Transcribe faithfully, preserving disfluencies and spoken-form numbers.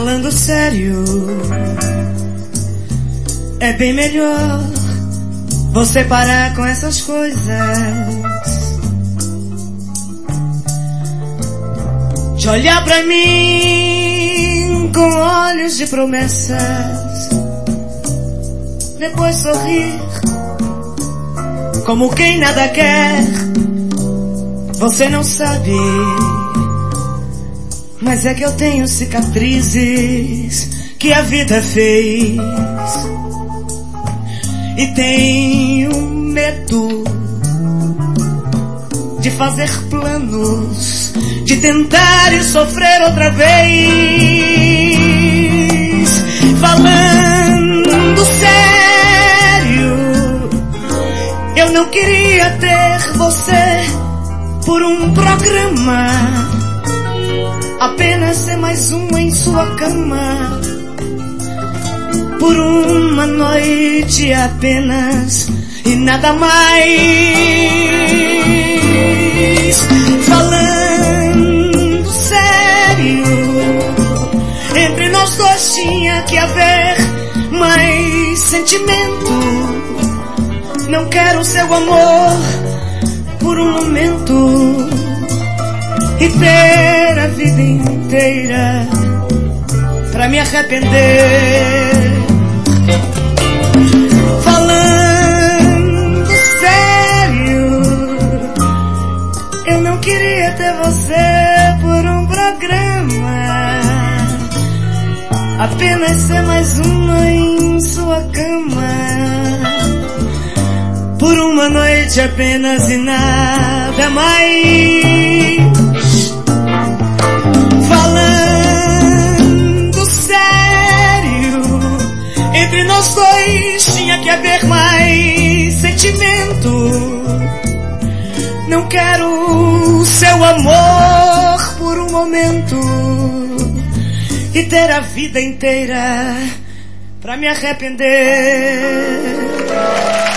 Falando sério, é bem melhor você parar com essas coisas de olhar pra mim com olhos de promessas, depois sorrir como quem nada quer. Você não sabe, mas é que eu tenho cicatrizes que a vida fez, e tenho medo de fazer planos, de tentar e sofrer outra vez. Falando sério, eu não queria ter você por um programa, apenas ser mais um em sua cama, por uma noite apenas e nada mais. Falando sério, entre nós dois tinha que haver mais sentimento. Não quero seu amor por um momento e ter a vida inteira pra me arrepender. Falando sério, eu não queria ter você por um programa, apenas ser mais uma em sua cama, por uma noite apenas e nada mais. Falando sério, entre nós dois tinha que haver mais sentimento. Não quero seu amor por um momento e ter a vida inteira pra me arrepender.